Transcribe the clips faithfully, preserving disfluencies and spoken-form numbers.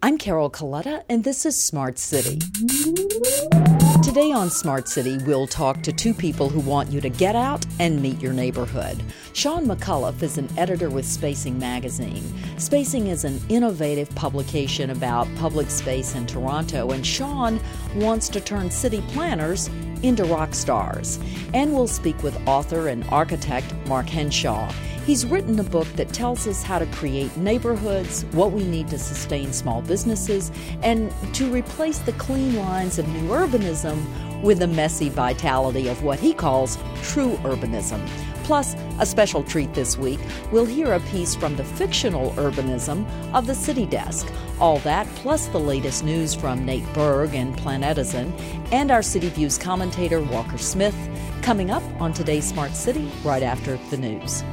I'm Carol Coletta, and this is Smart City. Today on Smart City, we'll talk to two people who want you to get out and meet your neighborhood. Sean McCullough is an editor with Spacing Magazine. Spacing is an innovative publication about public space in Toronto, and Sean wants to turn city planners into rock stars. And we'll speak with author and architect Mark Henshaw. He's written a book that tells us how to create neighborhoods, what we need to sustain small businesses, and to replace the clean lines of new urbanism with the messy vitality of what he calls true urbanism. Plus, a special treat this week, we'll hear a piece from the fictional urbanism of the City Desk. All that, plus the latest news from Nate Berg and Planetizen, and our City Views commentator Walker Smith, coming up on today's Smart City right after the news.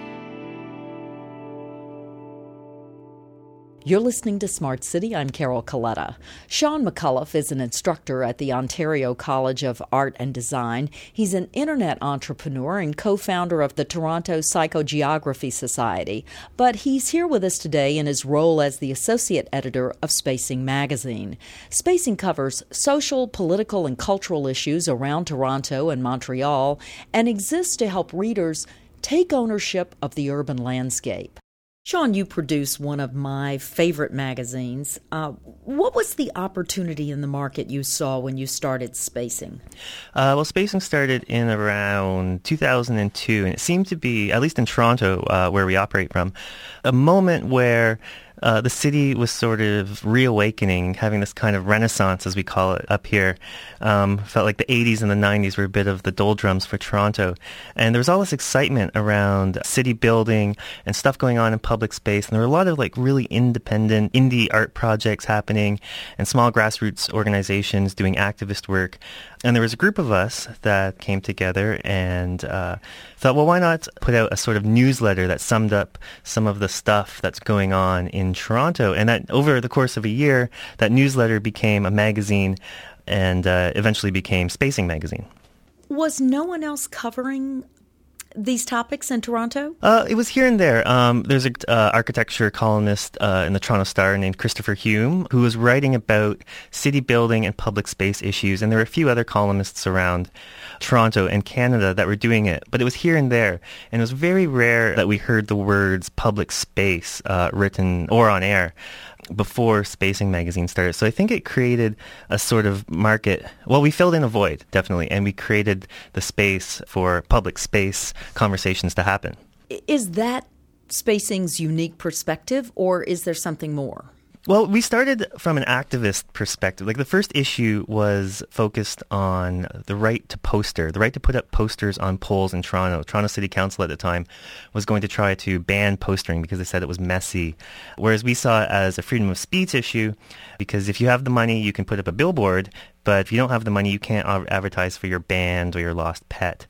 You're listening to Smart City. I'm Carol Coletta. Sean McCullough is an instructor at the Ontario College of Art and Design. He's an internet entrepreneur and co-founder of the Toronto Psychogeography Society. But he's here with us today in his role as the associate editor of Spacing Magazine. Spacing covers social, political, and cultural issues around Toronto and Montreal and exists to help readers take ownership of the urban landscape. Sean, you produce one of my favorite magazines. Uh, what was the opportunity in the market you saw when you started Spacing? Uh, well, Spacing started in around two thousand two, and it seemed to be, at least in Toronto, uh, where we operate from, a moment where Uh, the city was sort of reawakening, having this kind of renaissance, as we call it up here. Um, felt like the eighties and the nineties were a bit of the doldrums for Toronto. And there was all this excitement around city building and stuff going on in public space. And there were a lot of like really independent indie art projects happening and small grassroots organizations doing activist work. And there was a group of us that came together and uh, thought, well, why not put out a sort of newsletter that summed up some of the stuff that's going on in Toronto? And that over the course of a year, that newsletter became a magazine and uh, eventually became Spacing Magazine. Was no one else covering these topics in Toronto? Uh, it was here and there. Um, there's an uh, architecture columnist uh, in the Toronto Star named Christopher Hume who was writing about city building and public space issues, and there were a few other columnists around Toronto and Canada that were doing it, but it was here and there, and it was very rare that we heard the words public space uh, written or on air before Spacing Magazine started. So I think it created a sort of market. Well, we filled in a void, definitely, and we created the space for public space conversations to happen. Is that Spacing's unique perspective, or is there something more? Well, we started from an activist perspective. Like the first issue was focused on the right to poster, the right to put up posters on poles in Toronto. Toronto City Council at the time was going to try to ban postering because they said it was messy. Whereas we saw it as a freedom of speech issue because if you have the money, you can put up a billboard, but if you don't have the money, you can't advertise for your band or your lost pet.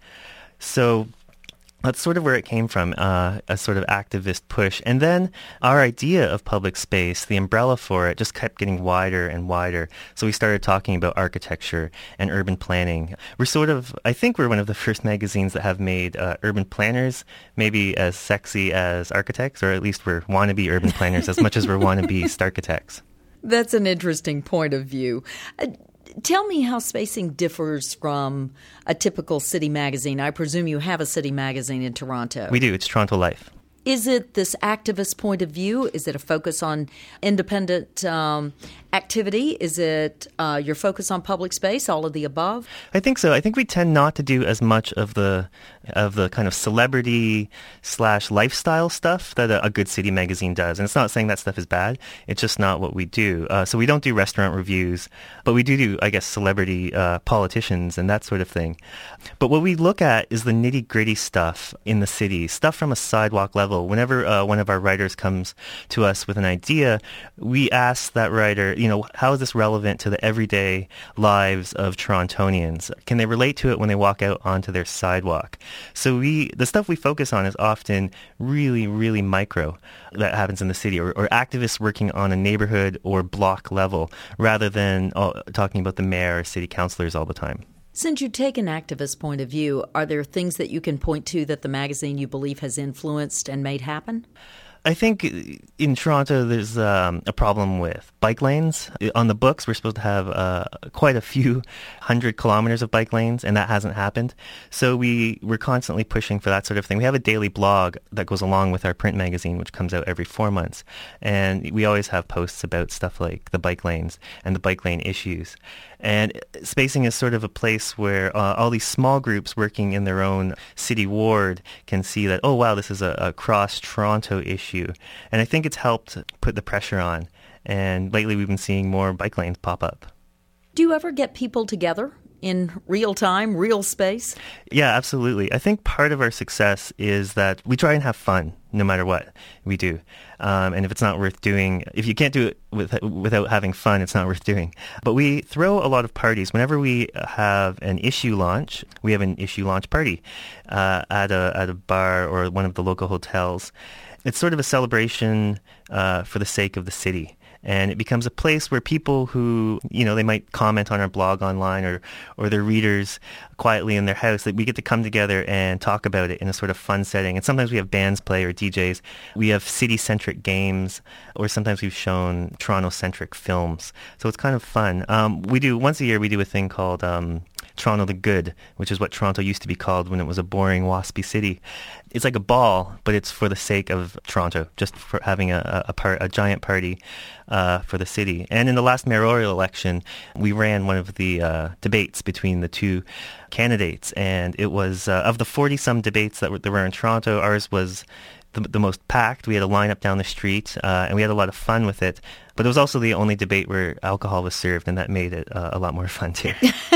So that's sort of where it came from, uh, a sort of activist push. And then our idea of public space, the umbrella for it, just kept getting wider and wider. So we started talking about architecture and urban planning. We're sort of, I think we're one of the first magazines that have made uh, urban planners maybe as sexy as architects, or at least we're wannabe urban planners as much as we're wannabe starchitects. That's an interesting point of view. Uh, Tell me how Spacing differs from a typical city magazine. I presume you have a city magazine in Toronto. We do. It's Toronto Life. Is it this activist point of view? Is it a focus on independent um, activity? Is it uh, your focus on public space, all of the above? I think so. I think we tend not to do as much of the of the kind of celebrity slash lifestyle stuff that a, a good city magazine does. And it's not saying that stuff is bad. It's just not what we do. Uh, so we don't do restaurant reviews, but we do do, I guess, celebrity uh, politicians and that sort of thing. But what we look at is the nitty-gritty stuff in the city, stuff from a sidewalk level. Whenever uh, one of our writers comes to us with an idea, we ask that writer, you know, how is this relevant to the everyday lives of Torontonians? Can they relate to it when they walk out onto their sidewalk? So we, the stuff we focus on is often really, really micro that happens in the city, or, or activists working on a neighborhood or block level, rather than uh, talking about the mayor or city councilors all the time. Since you take an activist point of view, are there things that you can point to that the magazine you believe has influenced and made happen? I think in Toronto there's um, a problem with bike lanes. On the books, we're supposed to have uh, quite a few hundred kilometers of bike lanes, and that hasn't happened. So we, we're constantly pushing for that sort of thing. We have a daily blog that goes along with our print magazine, which comes out every four months. And we always have posts about stuff like the bike lanes and the bike lane issues. And spacing is sort of a place where uh, all these small groups working in their own city ward can see that, oh, wow, this is a, a cross-Toronto issue. And I think it's helped put the pressure on. And lately we've been seeing more bike lanes pop up. Do you ever get people together in real time, real space? Yeah, absolutely. I think part of our success is that we try and have fun no matter what we do. Um, and if it's not worth doing, if you can't do it with, without having fun, it's not worth doing. But we throw a lot of parties. Whenever we have an issue launch, we have an issue launch party uh, at a at a bar or one of the local hotels. It's sort of a celebration uh, for the sake of the city. And it becomes a place where people who, you know, they might comment on our blog online or, or their readers quietly in their house, that we get to come together and talk about it in a sort of fun setting. And sometimes we have bands play or D Js. We have city-centric games, or sometimes we've shown Toronto-centric films. So it's kind of fun. Um, we do, once a year, we do a thing called Um, Toronto the Good, which is what Toronto used to be called when it was a boring, waspy city. It's like a ball, but it's for the sake of Toronto, just for having a a, part, a giant party uh, for the city. And in the last mayoral election, we ran one of the uh, debates between the two candidates, and it was uh, of the forty-some debates that were, there were in Toronto, ours was the, the most packed. We had a lineup down the street, uh, and we had a lot of fun with it. But it was also the only debate where alcohol was served, and that made it uh, a lot more fun too.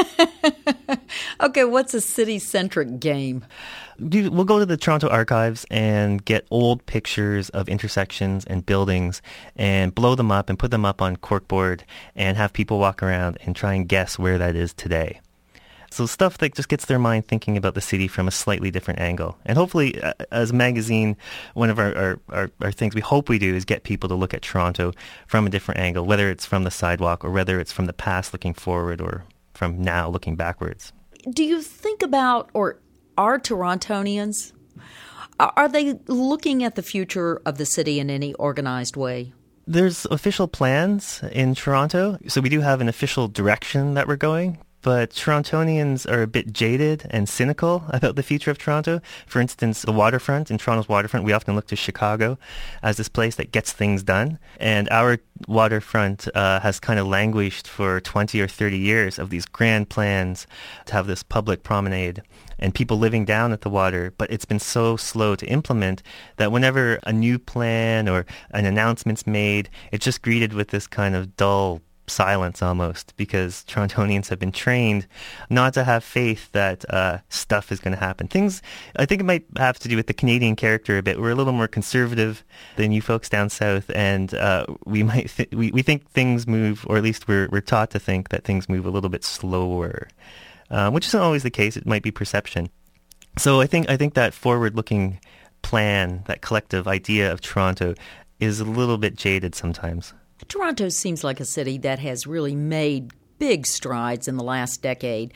Okay, what's a city-centric game? We'll go to the Toronto Archives and get old pictures of intersections and buildings and blow them up and put them up on corkboard and have people walk around and try and guess where that is today. So stuff that just gets their mind thinking about the city from a slightly different angle. And hopefully, uh, as a magazine, one of our, our, our, our things we hope we do is get people to look at Toronto from a different angle, whether it's from the sidewalk or whether it's from the past looking forward or from now looking backwards. Do you think about, or are Torontonians, are they looking at the future of the city in any organized way? There's official plans in Toronto, so we do have an official direction that we're going. But Torontonians are a bit jaded and cynical about the future of Toronto. For instance, the waterfront, in Toronto's waterfront, we often look to Chicago as this place that gets things done. And our waterfront uh, has kind of languished for twenty or thirty years of these grand plans to have this public promenade and people living down at the water. But it's been so slow to implement that whenever a new plan or an announcement's made, it's just greeted with this kind of dull silence almost, because Torontonians have been trained not to have faith that uh, stuff is going to happen. Things, I think it might have to do with the Canadian character a bit. We're a little more conservative than you folks down south, and uh, we might th- we, we think things move, or at least we're we're taught to think that things move a little bit slower, uh, which isn't always the case. It might be perception. So I think I think that forward-looking plan, that collective idea of Toronto, is a little bit jaded sometimes. Toronto seems like a city that has really made big strides in the last decade.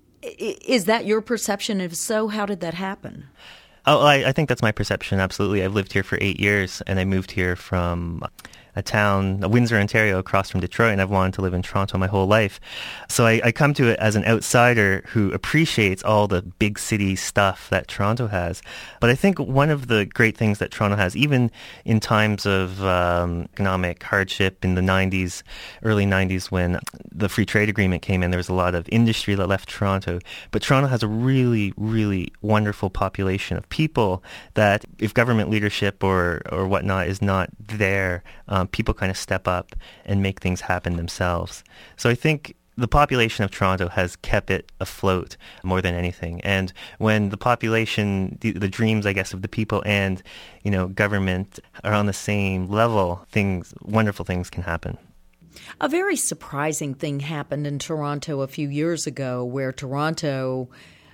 Is that your perception? If so, how did that happen? Oh, I, I think that's my perception, absolutely. I've lived here for eight years, and I moved here from a town, Windsor, Ontario, across from Detroit, and I've wanted to live in Toronto my whole life. So I, I come to it as an outsider who appreciates all the big city stuff that Toronto has. But I think one of the great things that Toronto has, even in times of um, economic hardship in the nineties, early nineties, when the free trade agreement came in, there was a lot of industry that left Toronto. But Toronto has a really, really wonderful population of people that if government leadership or, or whatnot is not there, um, people kind of step up and make things happen themselves. So I think the population of Toronto has kept it afloat more than anything. And when the population, the, the dreams, I guess, of the people and, you know, government are on the same level, things, wonderful things can happen. A very surprising thing happened in Toronto a few years ago, where Toronto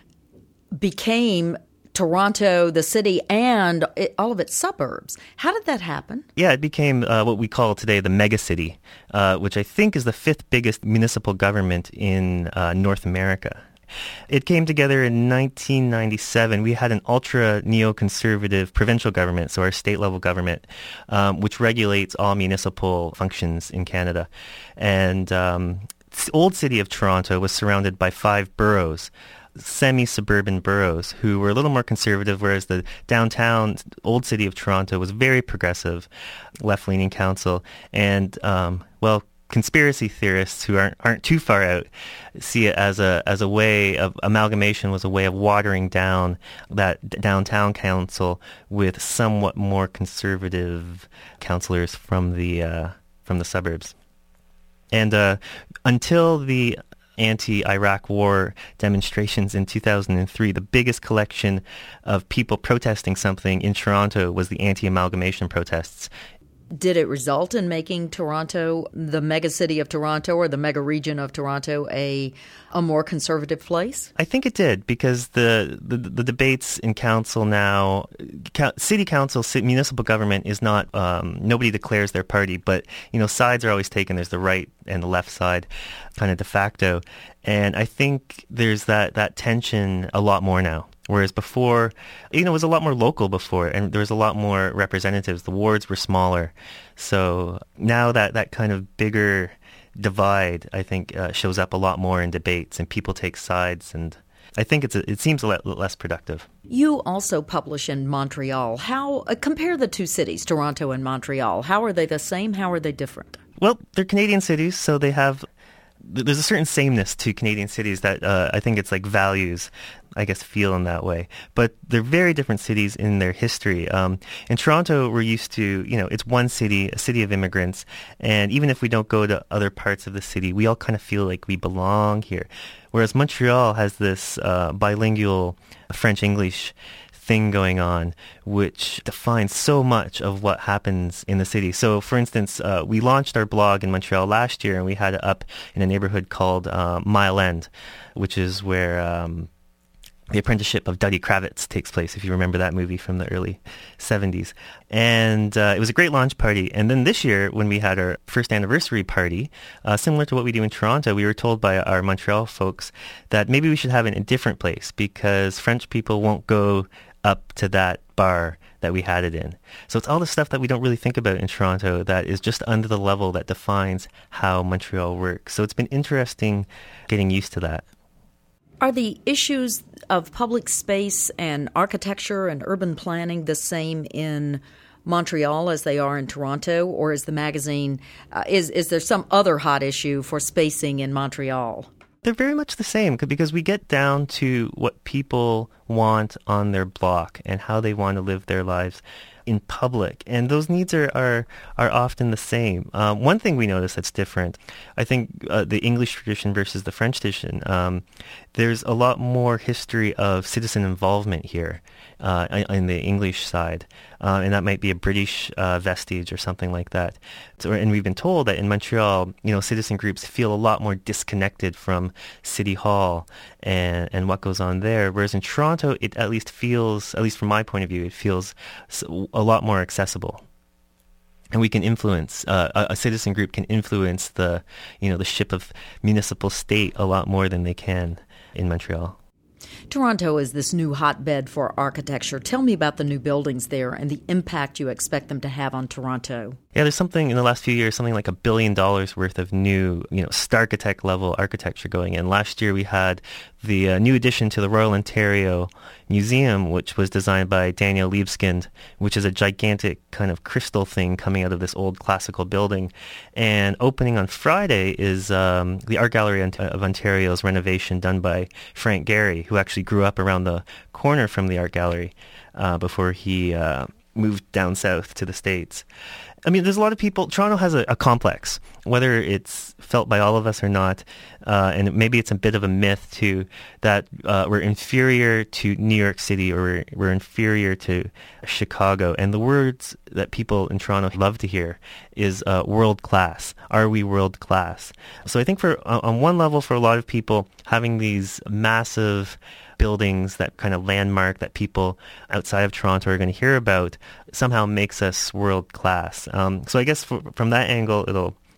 became Toronto, the city, and it, all of its suburbs. How did that happen? Yeah, it became uh, what we call today the megacity, uh, which I think is the fifth biggest municipal government in uh, North America. It came together in nineteen ninety-seven. We had an ultra neoconservative provincial government, so our state-level government, um, which regulates all municipal functions in Canada. And um, the old city of Toronto was surrounded by five boroughs, semi-suburban boroughs, who were a little more conservative, whereas the downtown old city of Toronto was very progressive, left-leaning council. And, um, well, conspiracy theorists who aren't aren't too far out see it as a as a way of amalgamation was a way of watering down that d- downtown council with somewhat more conservative councillors from the uh, from the suburbs. And uh, until the anti-Iraq war demonstrations in two thousand three, the biggest collection of people protesting something in Toronto was the anti-amalgamation protests. Did it result in making Toronto, the mega city of Toronto or the mega region of Toronto, a a more conservative place? I think it did, because the the, the debates in council now, city council, municipal government is not, um, nobody declares their party, but, you know, sides are always taken. There's the right and the left side, kind of de facto. And I think there's that, that tension a lot more now. Whereas before, you know, it was a lot more local before, and there was a lot more representatives. The wards were smaller. So now that, that kind of bigger divide, I think, uh, shows up a lot more in debates, and people take sides, and I think it's a, it seems a lot less productive. You also publish in Montreal. How uh, compare the two cities, Toronto and Montreal. How are they the same? How are they different? Well, they're Canadian cities, so they have... There's a certain sameness to Canadian cities that uh, I think it's like values, I guess, feel in that way. But they're very different cities in their history. Um, in Toronto, we're used to, you know, it's one city, a city of immigrants. And even if we don't go to other parts of the city, we all kind of feel like we belong here. Whereas Montreal has this uh, bilingual French-English thing going on, which defines so much of what happens in the city. So, for instance, uh, we launched our blog in Montreal last year, and we had it up in a neighborhood called uh, Mile End, which is where um, the apprenticeship of Duddy Kravitz takes place, if you remember that movie from the early seventies. And uh, it was a great launch party. And then this year, when we had our first anniversary party, uh, similar to what we do in Toronto, we were told by our Montreal folks that maybe we should have it in a different place, because French people won't go up to that bar that we had it in. So it's all the stuff that we don't really think about in Toronto that is just under the level that defines how Montreal works. So it's been interesting getting used to that. Are the issues of public space and architecture and urban planning the same in Montreal as they are in Toronto, or is the magazine, uh, is, is there some other hot issue for spacing in Montreal? They're very much the same, because we get down to what people want on their block and how they want to live their lives in public. And those needs are, are, are often the same. Um, one thing we notice that's different, I think uh, the English tradition versus the French tradition, um, there's a lot more history of citizen involvement here uh, in the English side. Uh, and that might be a British uh, vestige or something like that. So, and we've been told that in Montreal, you know, citizen groups feel a lot more disconnected from City Hall and, and what goes on there. Whereas in Toronto, it at least feels, at least from my point of view, it feels a lot more accessible. And we can influence, uh, a, a citizen group can influence the, you know, the ship of municipal state a lot more than they can in Montreal. Toronto is this new hotbed for architecture. Tell me about the new buildings there and the impact you expect them to have on Toronto. Yeah, there's something in the last few years, something like a billion dollars worth of new, you know, Starchitect level architecture going in. Last year we had the uh, new addition to the Royal Ontario Museum, which was designed by Daniel Libeskind, which is a gigantic kind of crystal thing coming out of this old classical building. And opening on Friday is um, the Art Gallery of Ontario's renovation done by Frank Gehry, who actually grew up around the corner from the Art Gallery uh, before he uh, moved down south to the States. I mean, there's a lot of people. Toronto has a, a complex, whether it's felt by all of us or not, uh, and maybe it's a bit of a myth too, that uh, we're inferior to New York City, or we're, we're inferior to Chicago. And the words that people in Toronto love to hear is uh, world class. Are we world class? So I think for on one level, for a lot of people, having these massive buildings that kind of landmark that people outside of Toronto are going to hear about somehow makes us world class. Um, so I guess for, from that angle, it'll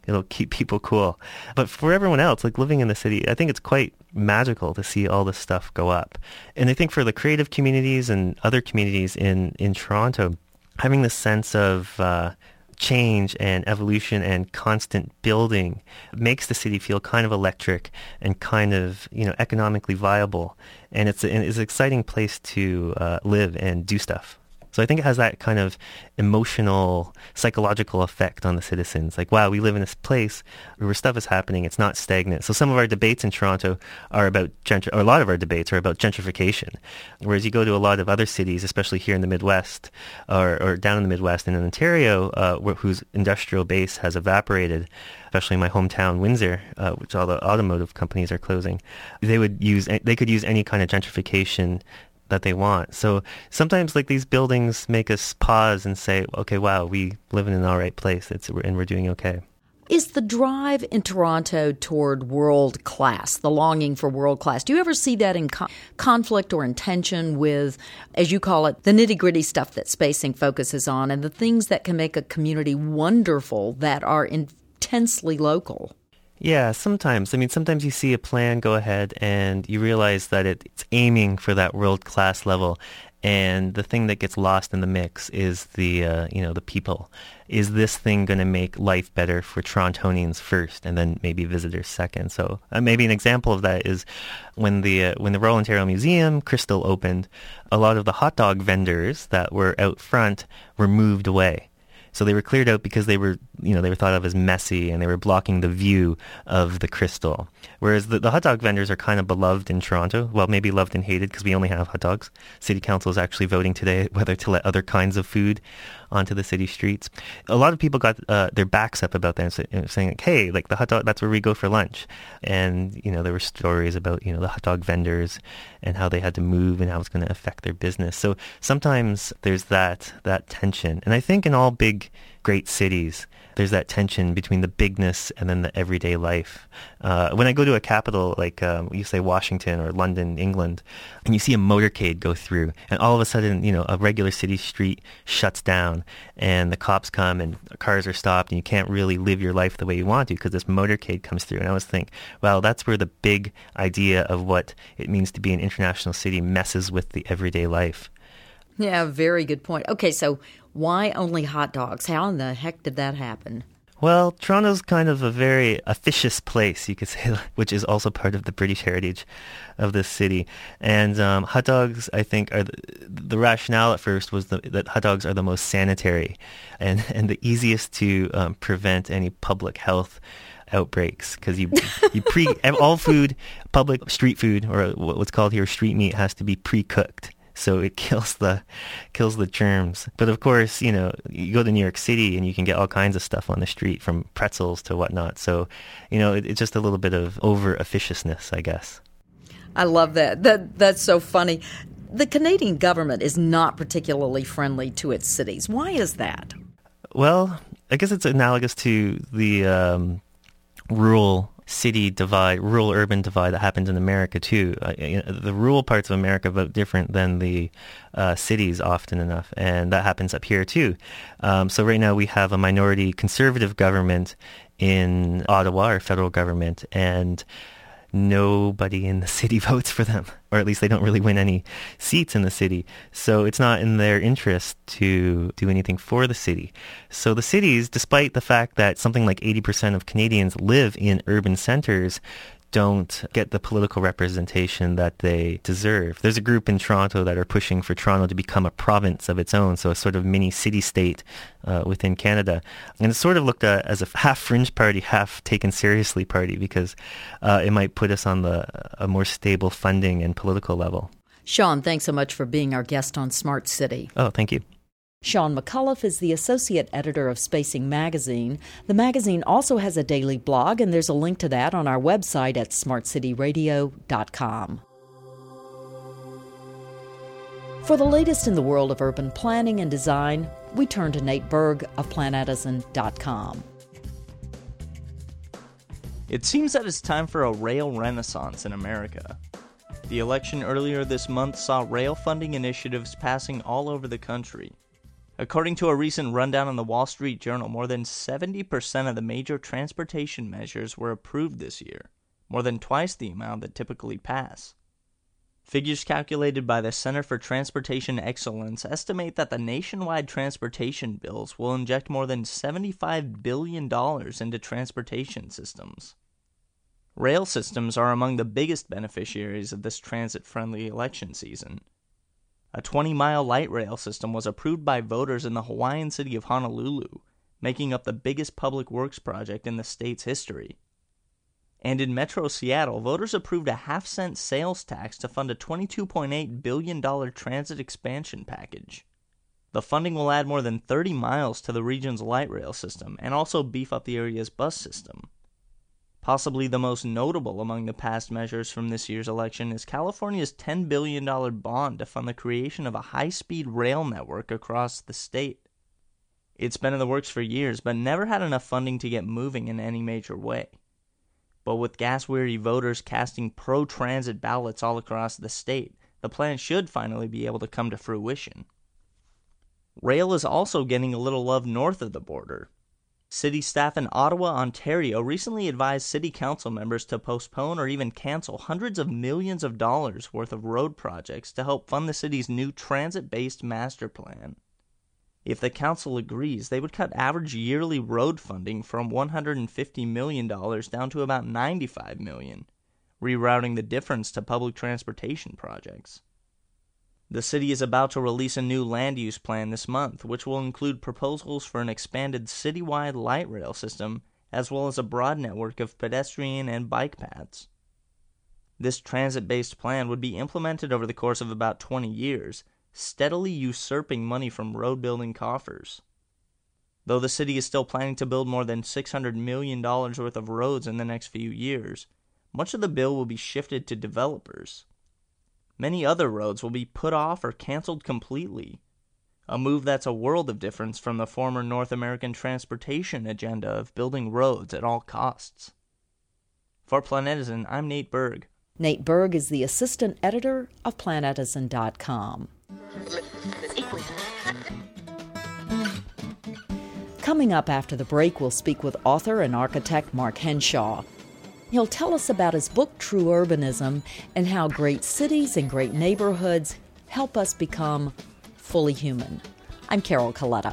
it'll keep people cool. But for everyone else, like living in the city, I think it's quite magical to see all this stuff go up. And I think for the creative communities and other communities in, in Toronto, having this sense of uh, change and evolution and constant building makes the city feel kind of electric and kind of, you know, economically viable. And it's, a, it's an exciting place to uh, live and do stuff. So I think it has that kind of emotional, psychological effect on the citizens. Like, wow, we live in this place where stuff is happening. It's not stagnant. So some of our debates in Toronto are about, gentr- or a lot of our debates are about gentrification. Whereas you go to a lot of other cities, especially here in the Midwest or, or down in the Midwest and in Ontario, uh, wh- whose industrial base has evaporated, especially my hometown, Windsor, uh, which all the automotive companies are closing. They would use, they could use any kind of gentrification that they want. So sometimes like these buildings make us pause and say, okay, wow, we live in an all right place. It's, and we're doing okay. Is the drive in Toronto toward world class, the longing for world class, do you ever see that in co- conflict or in tension with, as you call it, the nitty-gritty stuff that Spacing focuses on and the things that can make a community wonderful that are intensely local? Yeah, sometimes. I mean, sometimes you see a plan go ahead and you realize that it, it's aiming for that world-class level. And the thing that gets lost in the mix is the, uh, you know, the people. Is this thing going to make life better for Torontonians first, and then maybe visitors second? So uh, maybe an example of that is when the uh, when the Royal Ontario Museum Crystal opened, a lot of the hot dog vendors that were out front were moved away. So they were cleared out because they were, you know, they were thought of as messy and they were blocking the view of the Crystal. Whereas the, the hot dog vendors are kind of beloved in Toronto. Well, maybe loved and hated because we only have hot dogs. City Council is actually voting today whether to let other kinds of food onto the city streets. A lot of people got uh, their backs up about that, saying, like, hey, like the hot dog, that's where we go for lunch. And, you know, there were stories about, you know, the hot dog vendors and how they had to move and how it's going to affect their business. So sometimes there's that that tension. And I think in all big, great cities, there's that tension between the bigness and then the everyday life. Uh, when I go to a capital like um, you say Washington or London, England, and you see a motorcade go through, and all of a sudden, you know, a regular city street shuts down, and the cops come, and cars are stopped, and you can't really live your life the way you want to because this motorcade comes through. And I always think, well, that's where the big idea of what it means to be an international city messes with the everyday life. Yeah, very good point. Okay, so why only hot dogs? How in the heck did that happen? Well, Toronto's kind of a very officious place, you could say, which is also part of the British heritage of this city. And um, hot dogs, I think, are the, the rationale at first was the, that hot dogs are the most sanitary and, and the easiest to um, prevent any public health outbreaks, because you you pre all food, public street food, or what's called here street meat, has to be pre-cooked. So it kills the kills the germs. But of course, you know, you go to New York City and you can get all kinds of stuff on the street, from pretzels to whatnot. So, you know, it, it's just a little bit of over officiousness, I guess. I love that. That that's so funny. The Canadian government is not particularly friendly to its cities. Why is that? Well, I guess it's analogous to the um, rural city divide, rural-urban divide that happens in America too. Uh, you know, the rural parts of America vote different than the uh, cities often enough, and that happens up here too. Um, so right now we have a minority conservative government in Ottawa, our federal government, and nobody in the city votes for them, or at least they don't really win any seats in the city. So it's not in their interest to do anything for the city. So the cities, despite the fact that something like eighty percent of Canadians live in urban centers, don't get the political representation that they deserve. There's a group in Toronto that are pushing for Toronto to become a province of its own, so a sort of mini city-state uh, within Canada. And it's sort of looked at as a half fringe party, half taken seriously party, because uh, it might put us on the a more stable funding and political level. Sean, thanks so much for being our guest on Smart City. Oh, thank you. Sean McCullough is the associate editor of Spacing Magazine. The magazine also has a daily blog, and there's a link to that on our website at smart city radio dot com. For the latest in the world of urban planning and design, we turn to Nate Berg of planetizen dot com. It seems that it's time for a rail renaissance in America. The election earlier this month saw rail funding initiatives passing all over the country. According to a recent rundown in the Wall Street Journal, more than seventy percent of the major transportation measures were approved this year, more than twice the amount that typically pass. Figures calculated by the Center for Transportation Excellence estimate that the nationwide transportation bills will inject more than seventy-five billion dollars into transportation systems. Rail systems are among the biggest beneficiaries of this transit-friendly election season. A twenty-mile light rail system was approved by voters in the Hawaiian city of Honolulu, making up the biggest public works project in the state's history. And in Metro Seattle, voters approved a half-cent sales tax to fund a twenty-two point eight billion dollars transit expansion package. The funding will add more than thirty miles to the region's light rail system and also beef up the area's bus system. Possibly the most notable among the past measures from this year's election is California's ten billion dollars bond to fund the creation of a high-speed rail network across the state. It's been in the works for years, but never had enough funding to get moving in any major way. But with gas-weary voters casting pro-transit ballots all across the state, the plan should finally be able to come to fruition. Rail is also getting a little love north of the border. City staff in Ottawa, Ontario recently advised city council members to postpone or even cancel hundreds of millions of dollars worth of road projects to help fund the city's new transit-based master plan. If the council agrees, they would cut average yearly road funding from one hundred fifty million dollars down to about ninety-five million dollars, rerouting the difference to public transportation projects. The city is about to release a new land use plan this month, which will include proposals for an expanded citywide light rail system, as well as a broad network of pedestrian and bike paths. This transit-based plan would be implemented over the course of about twenty years, steadily usurping money from road-building coffers. Though the city is still planning to build more than six hundred million dollars worth of roads in the next few years, much of the bill will be shifted to developers. Many other roads will be put off or canceled completely, a move that's a world of difference from the former North American transportation agenda of building roads at all costs. For Planetizen, I'm Nate Berg. Nate Berg is the assistant editor of Planetizen dot com. Coming up after the break, we'll speak with author and architect Mark Henshaw. He'll tell us about his book, True Urbanism, and how great cities and great neighborhoods help us become fully human. I'm Carol Coletta.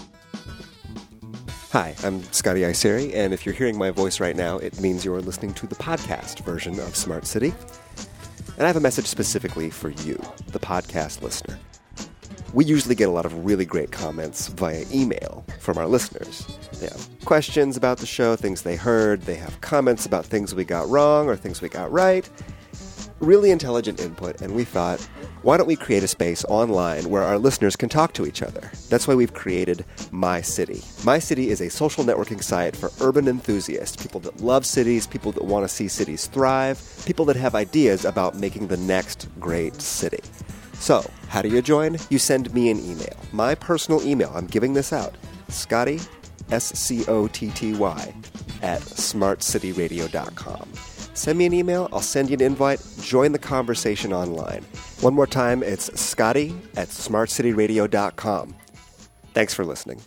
Hi, I'm Scotty Iseri, and if you're hearing my voice right now, it means you're listening to the podcast version of Smart City. And I have a message specifically for you, the podcast listener. We usually get a lot of really great comments via email from our listeners. They have questions about the show, things they heard. They have comments about things we got wrong or things we got right. Really intelligent input, and we thought, why don't we create a space online where our listeners can talk to each other? That's why we've created My City. My City is a social networking site for urban enthusiasts, people that love cities, people that want to see cities thrive, people that have ideas about making the next great city. So, how do you join? You send me an email. My personal email, I'm giving this out, Scotty, S C O T T Y, at smart city radio dot com. Send me an email, I'll send you an invite, join the conversation online. One more time, it's Scotty at smart city radio dot com. Thanks for listening.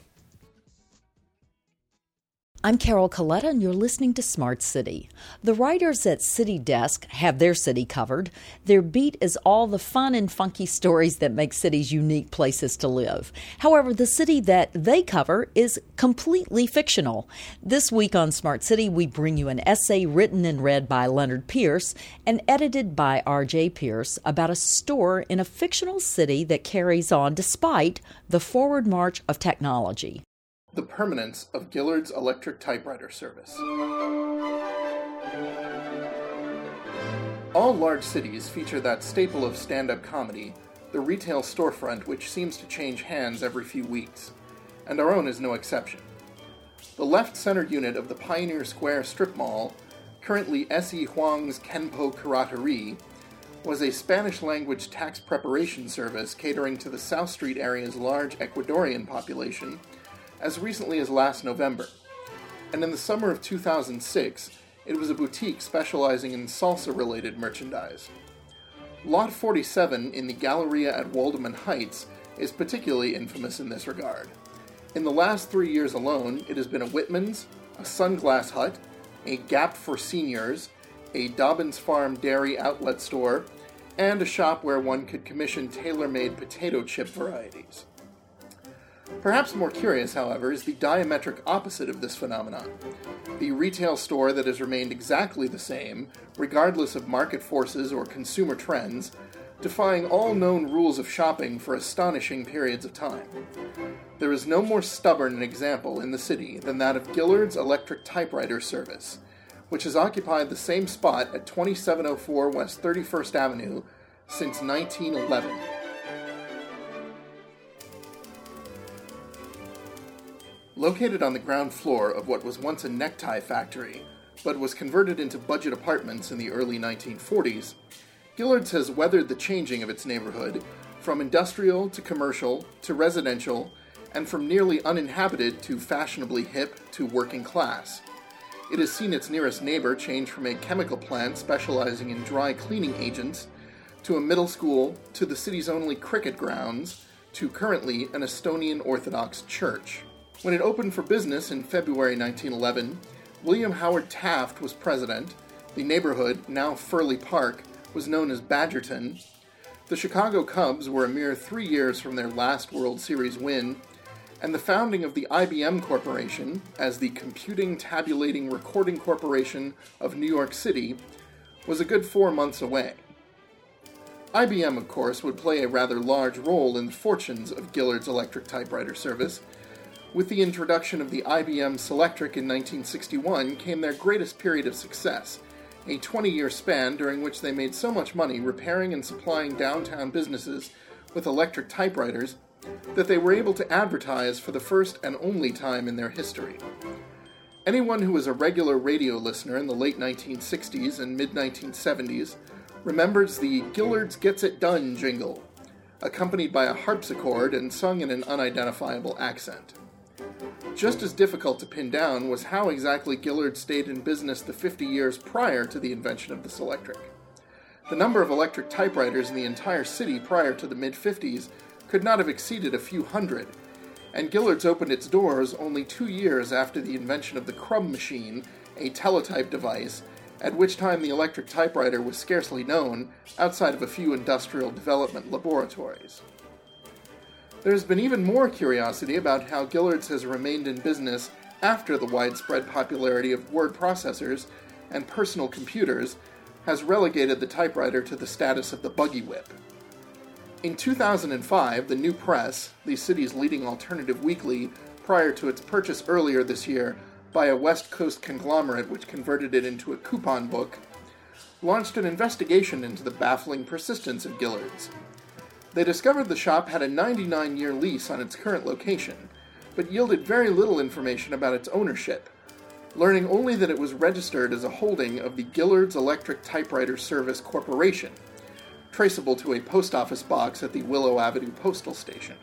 I'm Carol Coletta, and you're listening to Smart City. The writers at City Desk have their city covered. Their beat is all the fun and funky stories that make cities unique places to live. However, the city that they cover is completely fictional. This week on Smart City, we bring you an essay written and read by Leonard Pierce and edited by R J Pierce about a store in a fictional city that carries on despite the forward march of technology. The permanence of Gillard's electric typewriter service. All large cities feature that staple of stand-up comedy, the retail storefront which seems to change hands every few weeks, and our own is no exception. The left-center unit of the Pioneer Square strip mall, currently S E Huang's Kenpo Karaterie, was a Spanish-language tax preparation service catering to the South Street area's large Ecuadorian population as recently as last November, and in the summer of two thousand six, it was a boutique specializing in salsa-related merchandise. Lot forty-seven in the Galleria at Waldeman Heights is particularly infamous in this regard. In the last three years alone, it has been a Whitman's, a Sunglass Hut, a Gap for Seniors, a Dobbins Farm dairy outlet store, and a shop where one could commission tailor-made potato chip varieties. Perhaps more curious, however, is the diametric opposite of this phenomenon. The retail store that has remained exactly the same, regardless of market forces or consumer trends, defying all known rules of shopping for astonishing periods of time. There is no more stubborn an example in the city than that of Gillard's Electric Typewriter Service, which has occupied the same spot at twenty-seven oh four West thirty-first Avenue since nineteen eleven. Located on the ground floor of what was once a necktie factory, but was converted into budget apartments in the early nineteen forties, Gillard's has weathered the changing of its neighborhood from industrial to commercial to residential, and from nearly uninhabited to fashionably hip to working class. It has seen its nearest neighbor change from a chemical plant specializing in dry cleaning agents to a middle school to the city's only cricket grounds to currently an Estonian Orthodox church. When it opened for business in February nineteen eleven, William Howard Taft was president, the neighborhood, now Furley Park, was known as Badgerton, the Chicago Cubs were a mere three years from their last World Series win, and the founding of the I B M Corporation, as the Computing, Tabulating, Recording Corporation of New York City, was a good four months away. I B M, of course, would play a rather large role in the fortunes of Gillard's Electric Typewriter Service. With the introduction of the I B M Selectric in nineteen sixty-one came their greatest period of success, a twenty-year span during which they made so much money repairing and supplying downtown businesses with electric typewriters that they were able to advertise for the first and only time in their history. Anyone who was a regular radio listener in the late nineteen sixties and mid nineteen seventies remembers the Gillard's Gets It Done jingle, accompanied by a harpsichord and sung in an unidentifiable accent. Just as difficult to pin down was how exactly Gillard stayed in business the fifty years prior to the invention of the Selectric. The number of electric typewriters in the entire city prior to the mid-fifties could not have exceeded a few hundred, and Gillard's opened its doors only two years after the invention of the Crumb machine, a teletype device, at which time the electric typewriter was scarcely known outside of a few industrial development laboratories. There has been even more curiosity about how Gillard's has remained in business after the widespread popularity of word processors and personal computers has relegated the typewriter to the status of the buggy whip. In two thousand five, the New Press, the city's leading alternative weekly, prior to its purchase earlier this year by a West Coast conglomerate which converted it into a coupon book, launched an investigation into the baffling persistence of Gillard's. They discovered the shop had a ninety-nine year lease on its current location, but yielded very little information about its ownership, learning only that it was registered as a holding of the Gillard's Electric Typewriter Service Corporation, traceable to a post office box at the Willow Avenue postal station.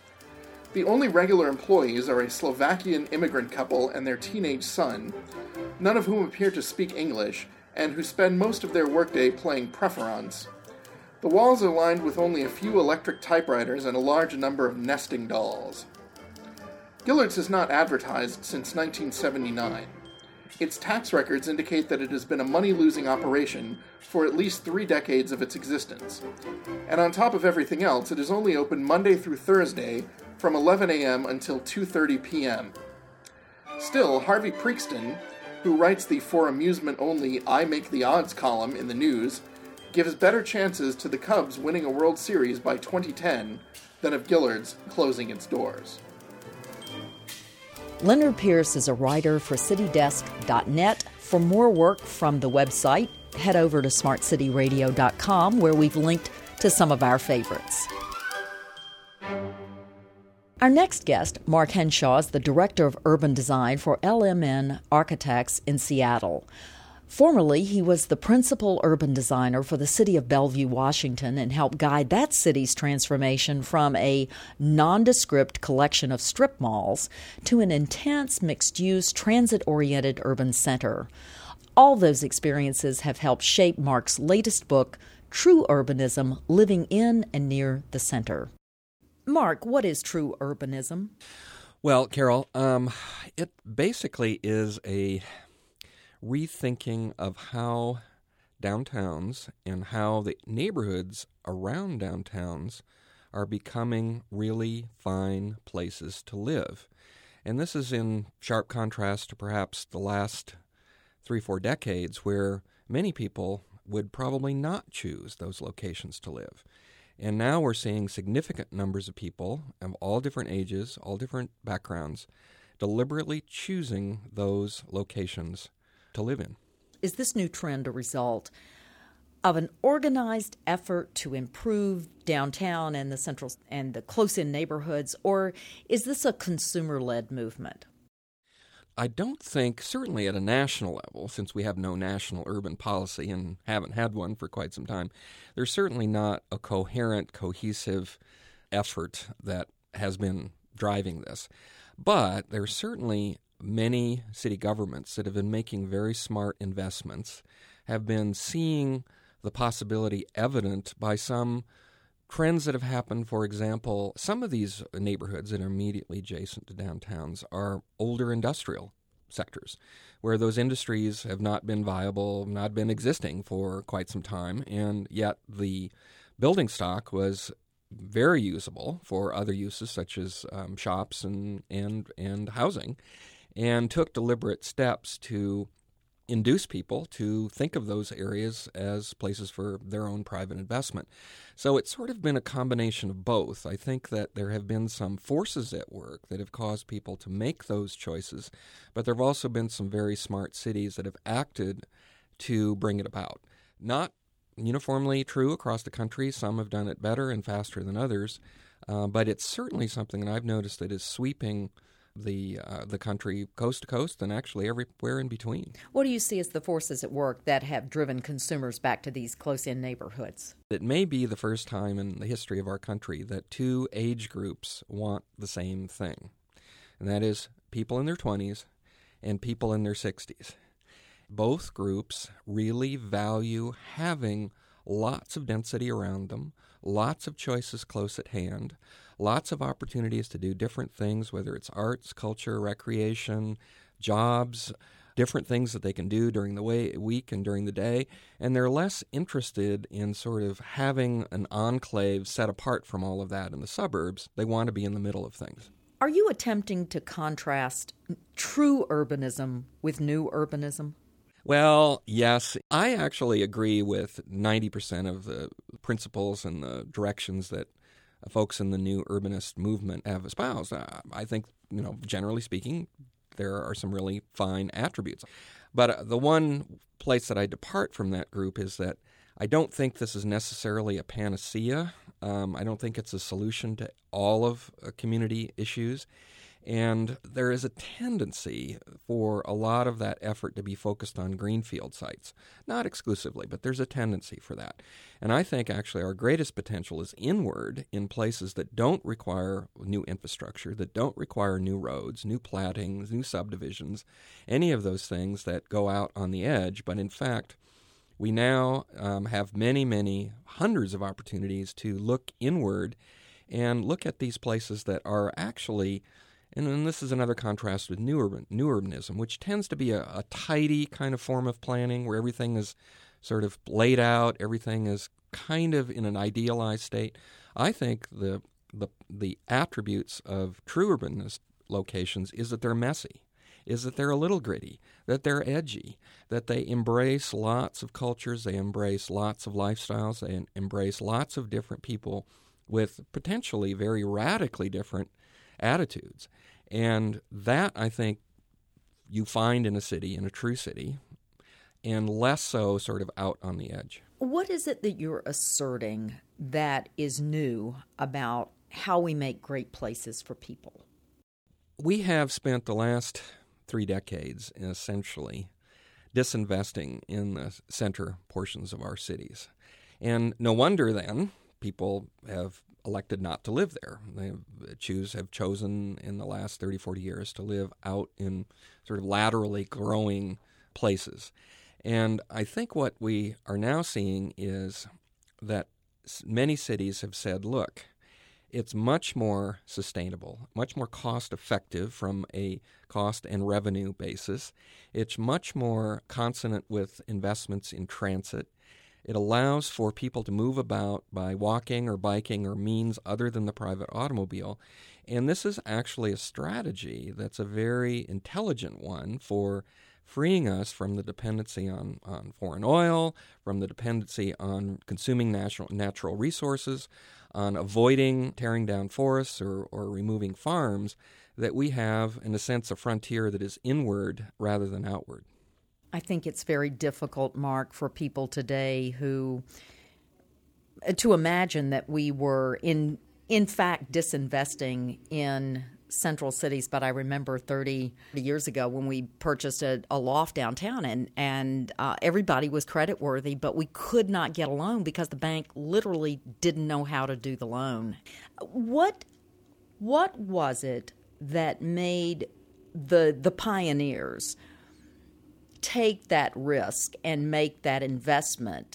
The only regular employees are a Slovakian immigrant couple and their teenage son, none of whom appear to speak English, and who spend most of their workday playing preference. The walls are lined with only a few electric typewriters and a large number of nesting dolls. Gillard's has not advertised since nineteen seventy-nine. Its tax records indicate that it has been a money-losing operation for at least three decades of its existence. And on top of everything else, it is only open Monday through Thursday from eleven a.m. until two thirty p.m. Still, Harvey Preakston, who writes the for amusement only I Make the Odds column in the News, gives better chances to the Cubs winning a World Series by twenty ten than of Gillard's closing its doors. Leonard Pierce is a writer for city desk dot net. For more work from the website, head over to smart city radio dot com, where we've linked to some of our favorites. Our next guest, Mark Henshaw, is the Director of Urban Design for L M N Architects in Seattle. Formerly, he was the principal urban designer for the city of Bellevue, Washington, and helped guide that city's transformation from a nondescript collection of strip malls to an intense, mixed-use, transit-oriented urban center. All those experiences have helped shape Mark's latest book, True Urbanism: Living in and Near the Center. Mark, what is true urbanism? Well, Carol, um, it basically is a rethinking of how downtowns and how the neighborhoods around downtowns are becoming really fine places to live. And this is in sharp contrast to perhaps the last three, four decades where many people would probably not choose those locations to live. And now we're seeing significant numbers of people of all different ages, all different backgrounds, deliberately choosing those locations to live in. Is this new trend a result of an organized effort to improve downtown and the central and the close-in neighborhoods, or is this a consumer-led movement? I don't think, certainly at a national level, since we have no national urban policy and haven't had one for quite some time, there's certainly not a coherent, cohesive effort that has been driving this. But there's certainly many city governments that have been making very smart investments, have been seeing the possibility evident by some trends that have happened. For example, some of these neighborhoods that are immediately adjacent to downtowns are older industrial sectors, where those industries have not been viable, not been existing for quite some time, and yet the building stock was very usable for other uses such as um, shops and, and, and housing, and took deliberate steps to induce people to think of those areas as places for their own private investment. So it's sort of been a combination of both. I think that there have been some forces at work that have caused people to make those choices, but there have also been some very smart cities that have acted to bring it about. Not uniformly true across the country. Some have done it better and faster than others, uh, but it's certainly something that I've noticed that is sweeping the uh, the country coast to coast and actually everywhere in between. What do you see as the forces at work that have driven consumers back to these close-in neighborhoods? It may be the first time in the history of our country that two age groups want the same thing, and that is people in their twenties and people in their sixties. Both groups really value having lots of density around them, lots of choices close at hand, lots of opportunities to do different things, whether it's arts, culture, recreation, jobs, different things that they can do during the way, week and during the day. And they're less interested in sort of having an enclave set apart from all of that in the suburbs. They want to be in the middle of things. Are you attempting to contrast true urbanism with new urbanism? Well, yes. I actually agree with ninety percent of the principles and the directions that folks in the new urbanist movement have espoused. I think, you know, generally speaking, there are some really fine attributes. But the one place that I depart from that group is that I don't think this is necessarily a panacea. Um, I don't think it's a solution to all of uh, community issues. And there is a tendency for a lot of that effort to be focused on greenfield sites. Not exclusively, but there's a tendency for that. And I think actually our greatest potential is inward in places that don't require new infrastructure, that don't require new roads, new plattings, new subdivisions, any of those things that go out on the edge. But in fact, we now um, have many, many hundreds of opportunities to look inward and look at these places that are actually... And then this is another contrast with new, urban, new urbanism, which tends to be a, a tidy kind of form of planning where everything is sort of laid out, everything is kind of in an idealized state. I think the the, the attributes of true urbanist locations is that they're messy, is that they're a little gritty, that they're edgy, that they embrace lots of cultures, they embrace lots of lifestyles, they embrace lots of different people with potentially very radically different attitudes. And that, I think, you find in a city, in a true city, and less so sort of out on the edge. What is it that you're asserting that is new about how we make great places for people? We have spent the last three decades, essentially, disinvesting in the center portions of our cities. And no wonder, then, people have elected not to live there. They choose have chosen in the last thirty, forty years to live out in sort of laterally growing places. And I think what we are now seeing is that many cities have said, look, It's much more sustainable, much more cost-effective from a cost and revenue basis. It's much more consonant with investments in transit. It allows for people to move about by walking or biking or means other than the private automobile. And this is actually a strategy that's a very intelligent one for freeing us from the dependency on, on foreign oil, from the dependency on consuming natural, natural resources, on avoiding tearing down forests or, or removing farms, that we have, in a sense, a frontier that is inward rather than outward. I think it's very difficult, Mark, for people today who to imagine that we were in in fact disinvesting in central cities. But I remember thirty years ago when we purchased a, a loft downtown, and and uh, everybody was creditworthy, but we could not get a loan because the bank literally didn't know how to do the loan. What what was it that made the the pioneers take that risk and make that investment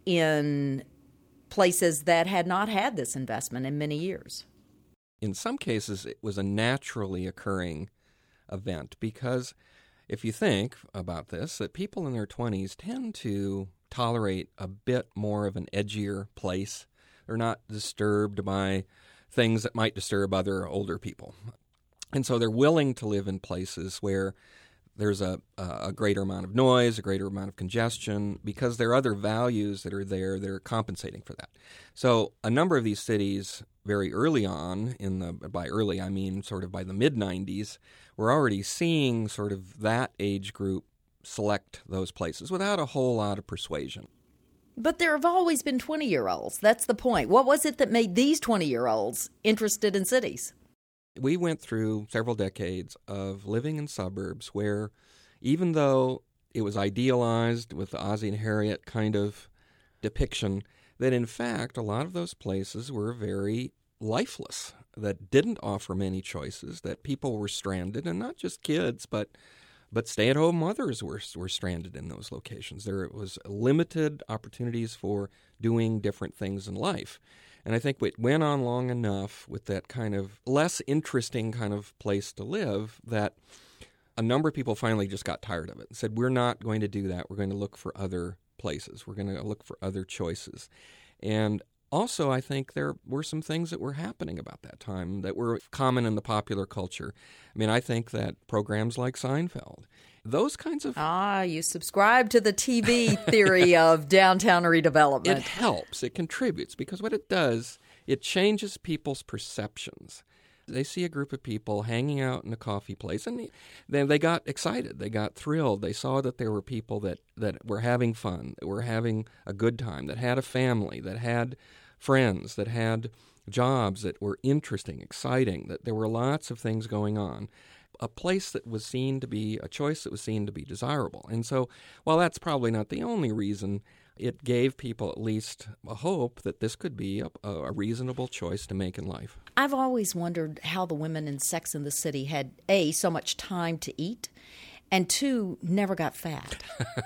in places that had not had this investment in many years? In some cases, it was a naturally occurring event because if you think about this, that people in their twenties tend to tolerate a bit more of an edgier place. They're not disturbed by things that might disturb other older people. And so they're willing to live in places where there's a, a greater amount of noise, a greater amount of congestion, because there are other values that are there that are compensating for that. So a number of these cities very early on, in the by early I mean sort of by the mid nineties, we're already seeing sort of that age group select those places without a whole lot of persuasion. But there have always been twenty-year-olds. That's the point. What was it that made these twenty-year-olds interested in cities? We went through several decades of living in suburbs where, even though it was idealized with the Ozzie and Harriet kind of depiction, that in fact a lot of those places were very lifeless, that didn't offer many choices, that people were stranded, and not just kids, but but stay-at-home mothers were were stranded in those locations. There was limited opportunities for doing different things in life. And I think it went on long enough with that kind of less interesting kind of place to live that a number of people finally just got tired of it and said, we're not going to do that. We're going to look for other places. We're going to look for other choices. And also, I think there were some things that were happening about that time that were common in the popular culture. I mean, I think that programs like Seinfeld, those kinds of... Ah, you subscribe to the T V theory of downtown redevelopment. It helps. It contributes because what it does, it changes people's perceptions. They see a group of people hanging out in a coffee place, and then they got excited. They got thrilled. They saw that there were people that, that were having fun, that were having a good time, that had a family, that had friends, that had jobs that were interesting, exciting, that there were lots of things going on. A place that was seen to be a choice that was seen to be desirable. And so while that's probably not the only reason, it gave people at least a hope that this could be a, a reasonable choice to make in life. I've always wondered how the women in Sex and the City had, A, so much time to eat, and two, never got fat.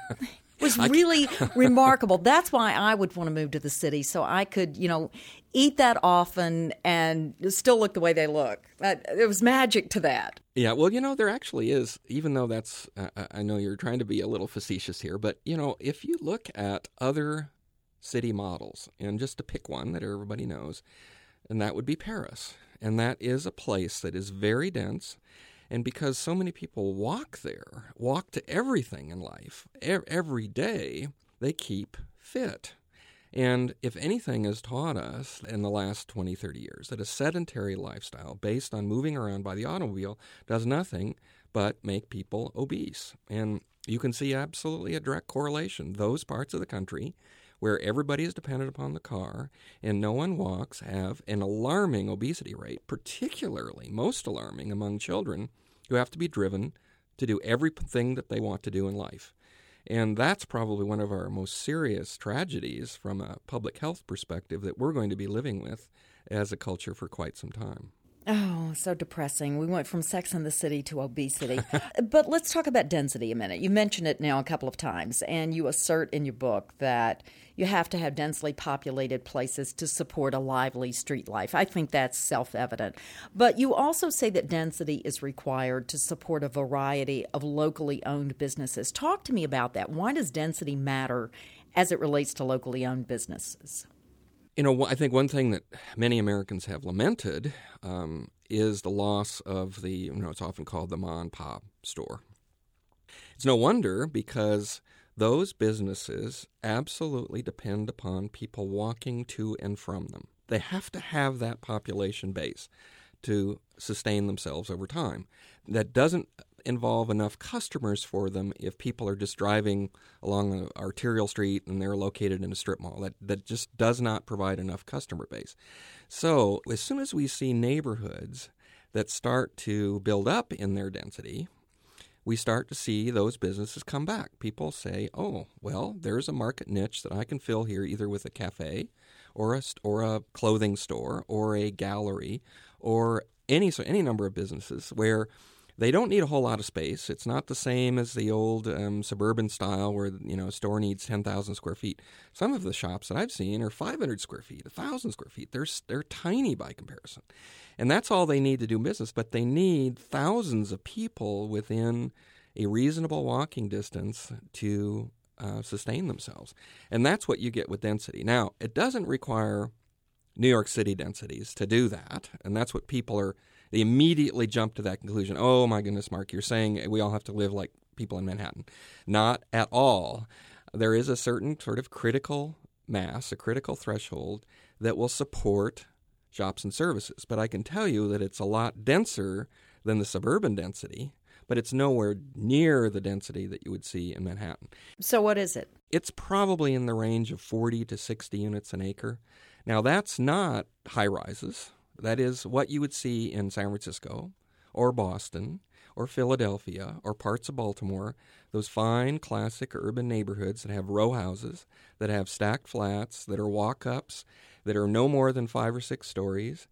It was really remarkable. That's why I would want to move to the city, so I could, you know, eat that often and still look the way they look. There was magic to that. Yeah, well, you know, there actually is, even though that's, uh, I know you're trying to be a little facetious here, but, you know, if you look at other city models, and just to pick one that everybody knows, and that would be Paris. And that is a place that is very dense. And because so many people walk there, walk to everything in life, e- every day, they keep fit. And if anything has taught us in the last twenty, thirty years that a sedentary lifestyle based on moving around by the automobile does nothing but make people obese. And you can see absolutely a direct correlation. Those parts of the country where everybody is dependent upon the car and no one walks have an alarming obesity rate, particularly most alarming among children who have to be driven to do everything that they want to do in life. And that's probably one of our most serious tragedies from a public health perspective that we're going to be living with as a culture for quite some time. Oh, so depressing. We went from Sex and the City to obesity. But let's talk about density a minute. You mentioned it now a couple of times, and you assert in your book that you have to have densely populated places to support a lively street life. I think that's self-evident. But you also say that density is required to support a variety of locally owned businesses. Talk to me about that. Why does density matter as it relates to locally owned businesses? You know, I think one thing that many Americans have lamented um, is the loss of the, you know, it's often called the mom and pop store. It's no wonder, because those businesses absolutely depend upon people walking to and from them. They have to have that population base to sustain themselves over time. That doesn't involve enough customers for them if people are just driving along an arterial street and they're located in a strip mall. That that just does not provide enough customer base. So as soon as we see neighborhoods that start to build up in their density, we start to see those businesses come back. People say, oh, well, there's a market niche that I can fill here either with a cafe or a, or a clothing store or a gallery or any, so any number of businesses where they don't need a whole lot of space. It's not the same as the old um, suburban style where, you know, a store needs ten thousand square feet. Some of the shops that I've seen are five hundred square feet, one thousand square feet. They're, they're tiny by comparison. And that's all they need to do business, but they need thousands of people within a reasonable walking distance to uh, sustain themselves. And that's what you get with density. Now, it doesn't require New York City densities to do that, and that's what people are – they immediately jump to that conclusion. Oh, my goodness, Mark, you're saying we all have to live like people in Manhattan. Not at all. There is a certain sort of critical mass, a critical threshold that will support shops and services. But I can tell you that it's a lot denser than the suburban density, but it's nowhere near the density that you would see in Manhattan. So what is it? It's probably in the range of forty to sixty units an acre. Now, that's not high-rises. That is what you would see in San Francisco or Boston or Philadelphia or parts of Baltimore, those fine classic urban neighborhoods that have row houses, that have stacked flats, that are walk-ups, that are no more than five or six stories.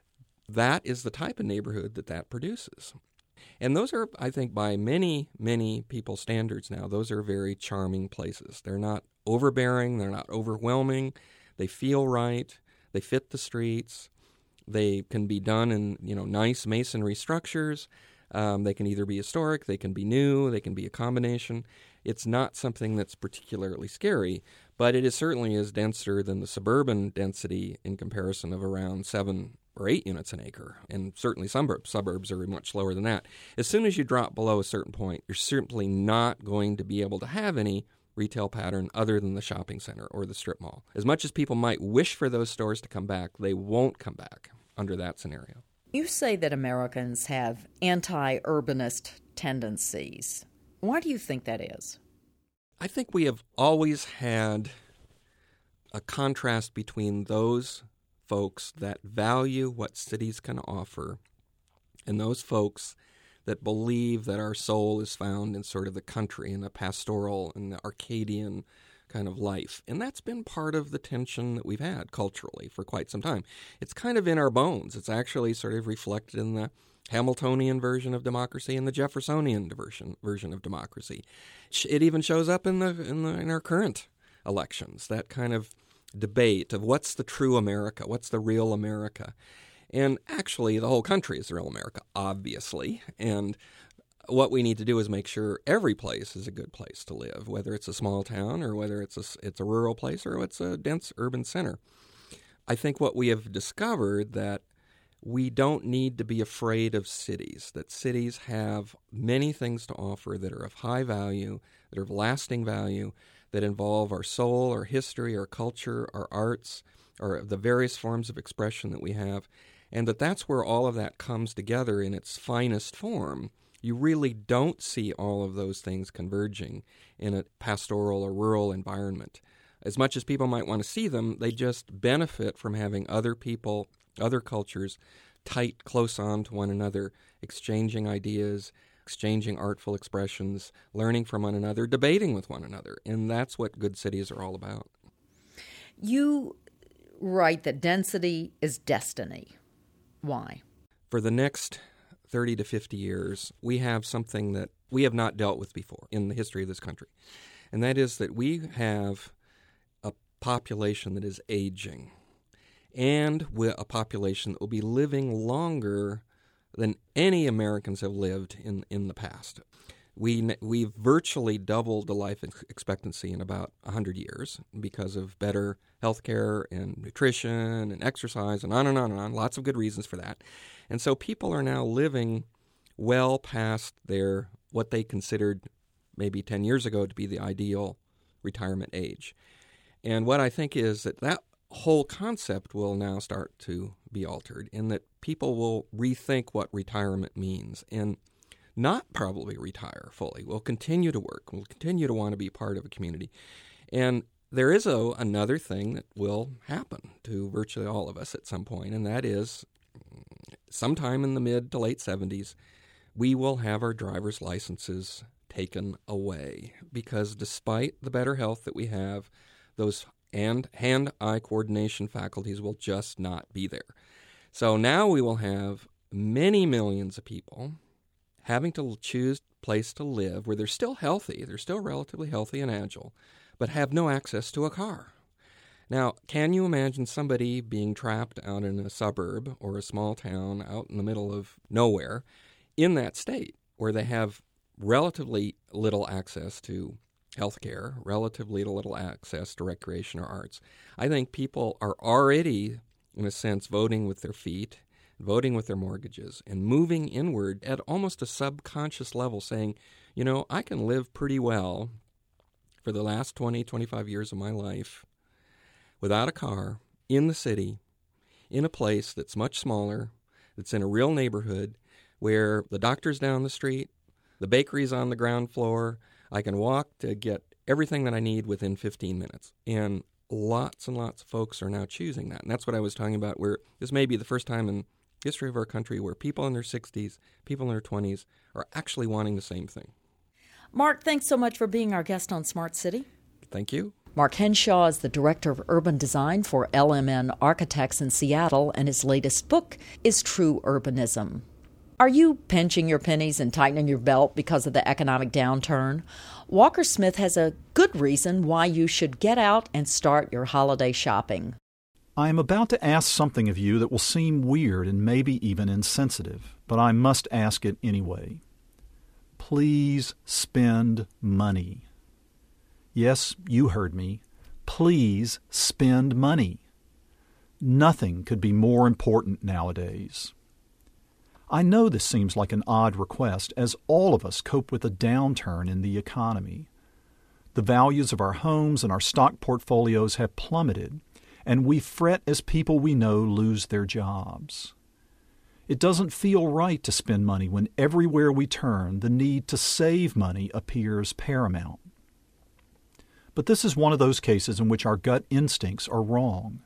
That is the type of neighborhood that that produces. And those are, I think, by many, many people's standards now, those are very charming places. They're not overbearing. They're not overwhelming. They feel right. They fit the streets. They can be done in, you know, nice masonry structures. Um, they can either be historic, they can be new, they can be a combination. It's not something that's particularly scary, but it is certainly is denser than the suburban density in comparison of around seven or eight units an acre, and certainly some suburbs are much lower than that. As soon as you drop below a certain point, you're simply not going to be able to have any retail pattern other than the shopping center or the strip mall. As much as people might wish for those stores to come back, they won't come back under that scenario. You say that Americans have anti-urbanist tendencies. Why do you think that is? I think we have always had a contrast between those folks that value what cities can offer and those folks that believe that our soul is found in sort of the country and the pastoral and the Arcadian kind of life. And that's been part of the tension that we've had culturally for quite some time. It's kind of in our bones. It's actually sort of reflected in the Hamiltonian version of democracy and the Jeffersonian version version of democracy. It even shows up in the in the in our current elections, that kind of debate of what's the true America, what's the real America. And actually, the whole country is the real America, obviously. And what we need to do is make sure every place is a good place to live, whether it's a small town or whether it's a, it's a rural place or it's a dense urban center. I think what we have discovered that we don't need to be afraid of cities, that cities have many things to offer that are of high value, that are of lasting value, that involve our soul, our history, our culture, our arts, or the various forms of expression that we have, and that that's where all of that comes together in its finest form. You really don't see all of those things converging in a pastoral or rural environment. As much as people might want to see them, they just benefit from having other people, other cultures, tight, close on to one another, exchanging ideas, exchanging artful expressions, learning from one another, debating with one another. And that's what good cities are all about. You write that density is destiny. Why? for the next thirty to fifty years, we have something that we have not dealt with before in the history of this country. And that is that we have a population that is aging, and a population that will be living longer than any Americans have lived in, in the past. We, we've virtually doubled the life expectancy in about one hundred years because of better health care and nutrition and exercise and on and on and on. Lots of good reasons for that. And so people are now living well past their what they considered maybe ten years ago to be the ideal retirement age. And what I think is that that whole concept will now start to be altered in that people will rethink what retirement means and not probably retire fully. We'll continue to work. We'll continue to want to be part of a community. And there is a, another thing that will happen to virtually all of us at some point, and that is sometime in the mid to late seventies, we will have our driver's licenses taken away because despite the better health that we have, those and hand-eye coordination faculties will just not be there. So now we will have many millions of people having to choose a place to live where they're still healthy, they're still relatively healthy and agile, but have no access to a car. Now, can you imagine somebody being trapped out in a suburb or a small town out in the middle of nowhere in that state where they have relatively little access to health care, relatively little access to recreation or arts? I think people are already, in a sense, voting with their feet, voting with their mortgages, and moving inward at almost a subconscious level, saying, you know, I can live pretty well for the last twenty, twenty-five years of my life without a car, in the city, in a place that's much smaller, that's in a real neighborhood, where the doctor's down the street, the bakery's on the ground floor, I can walk to get everything that I need within fifteen minutes. And lots and lots of folks are now choosing that. And that's what I was talking about, where this may be the first time in history of our country where people in their sixties, people in their twenties are actually wanting the same thing. Mark, thanks so much for being our guest on Smart City. Thank you. Mark Henshaw is the Director of Urban Design for L M N Architects in Seattle, and his latest book is True Urbanism. Are you pinching your pennies and tightening your belt because of the economic downturn? Walker Smith has a good reason why you should get out and start your holiday shopping. I am about to ask something of you that will seem weird and maybe even insensitive, but I must ask it anyway. Please spend money. Yes, you heard me. Please spend money. Nothing could be more important nowadays. I know this seems like an odd request, as all of us cope with a downturn in the economy. The values of our homes and our stock portfolios have plummeted, and we fret as people we know lose their jobs. It doesn't feel right to spend money when everywhere we turn the need to save money appears paramount. But this is one of those cases in which our gut instincts are wrong.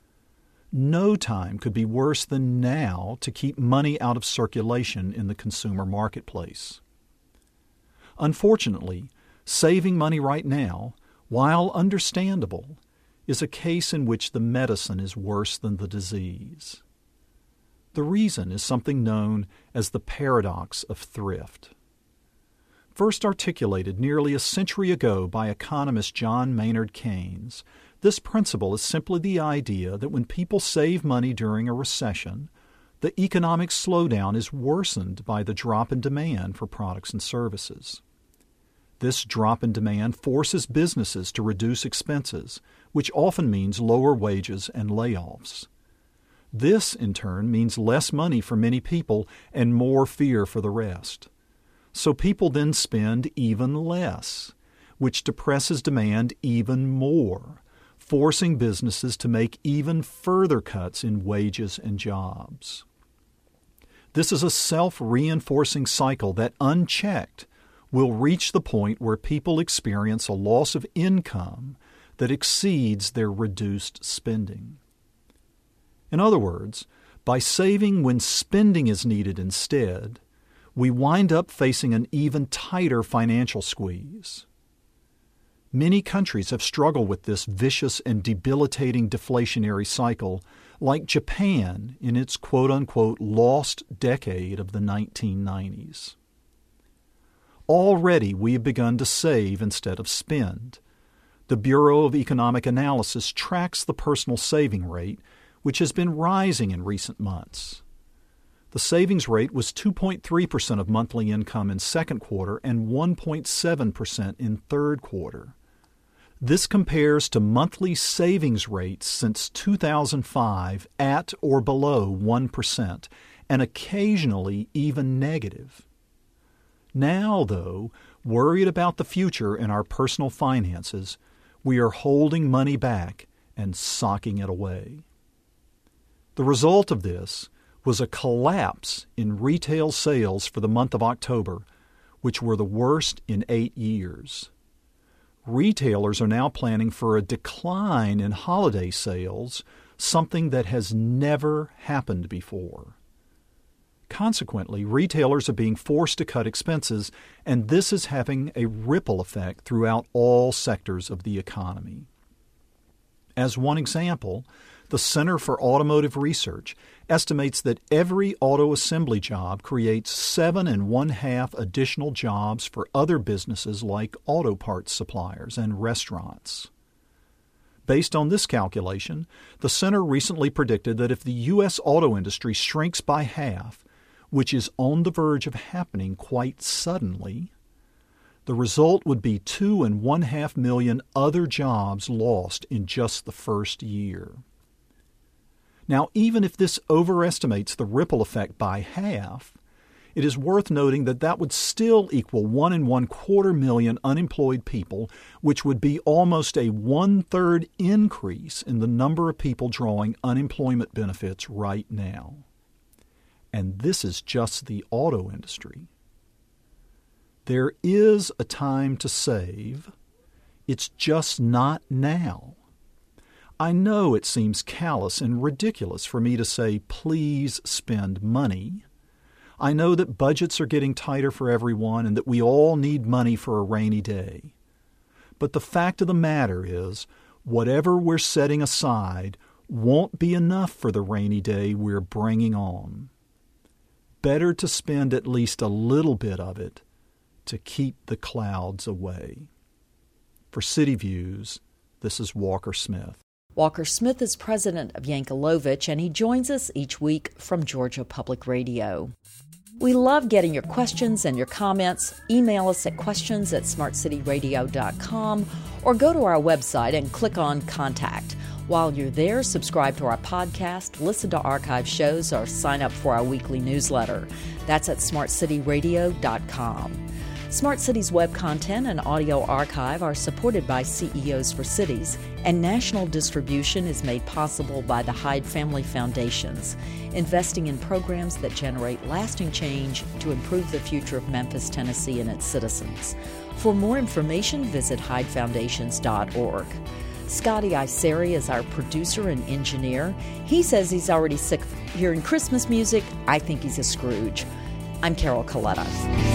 No time could be worse than now to keep money out of circulation in the consumer marketplace. Unfortunately, saving money right now, while understandable, is a case in which the medicine is worse than the disease. The reason is something known as the paradox of thrift. First articulated nearly a century ago by economist John Maynard Keynes, this principle is simply the idea that when people save money during a recession, the economic slowdown is worsened by the drop in demand for products and services. This drop in demand forces businesses to reduce expenses, which often means lower wages and layoffs. This, in turn, means less money for many people and more fear for the rest. So people then spend even less, which depresses demand even more, forcing businesses to make even further cuts in wages and jobs. This is a self-reinforcing cycle that, unchecked, will reach the point where people experience a loss of income that exceeds their reduced spending. In other words, by saving when spending is needed instead, we wind up facing an even tighter financial squeeze. Many countries have struggled with this vicious and debilitating deflationary cycle, like Japan in its quote-unquote lost decade of the nineteen nineties. Already we have begun to save instead of spend. The Bureau of Economic Analysis tracks the personal saving rate, which has been rising in recent months. The savings rate was two point three percent of monthly income in second quarter and one point seven percent in third quarter. This compares to monthly savings rates since two thousand five at or below one percent, and occasionally even negative. Now, though, worried about the future in our personal finances, we are holding money back and socking it away. The result of this was a collapse in retail sales for the month of October, which were the worst in eight years. Retailers are now planning for a decline in holiday sales, something that has never happened before. Consequently, retailers are being forced to cut expenses, and this is having a ripple effect throughout all sectors of the economy. As one example, the Center for Automotive Research estimates that every auto assembly job creates seven and one-half additional jobs for other businesses like auto parts suppliers and restaurants. Based on this calculation, the center recently predicted that if the U S auto industry shrinks by half, which is on the verge of happening quite suddenly, the result would be two and one-half million other jobs lost in just the first year. Now, even if this overestimates the ripple effect by half, it is worth noting that that would still equal one and one quarter million unemployed people, which would be almost a one-third increase in the number of people drawing unemployment benefits right now. And this is just the auto industry. There is a time to save. It's just not now. I know it seems callous and ridiculous for me to say, please spend money. I know that budgets are getting tighter for everyone and that we all need money for a rainy day. But the fact of the matter is, whatever we're setting aside won't be enough for the rainy day we're bringing on. Better to spend at least a little bit of it to keep the clouds away. For City Views, this is Walker Smith. Walker Smith is president of Yankelovich, and he joins us each week from Georgia Public Radio. We love getting your questions and your comments. Email us at questions at smart city radio dot com or go to our website and click on Contact. While you're there, subscribe to our podcast, listen to archive shows, or sign up for our weekly newsletter. That's at smart city radio dot com. Smart Cities web content and audio archive are supported by C E Os for Cities, and national distribution is made possible by the Hyde Family Foundations, investing in programs that generate lasting change to improve the future of Memphis, Tennessee, and its citizens. For more information, visit hyde foundations dot org. Scotty Iseri is our producer and engineer. He says he's already sick of hearing Christmas music. I think he's a Scrooge. I'm Carol Coletta.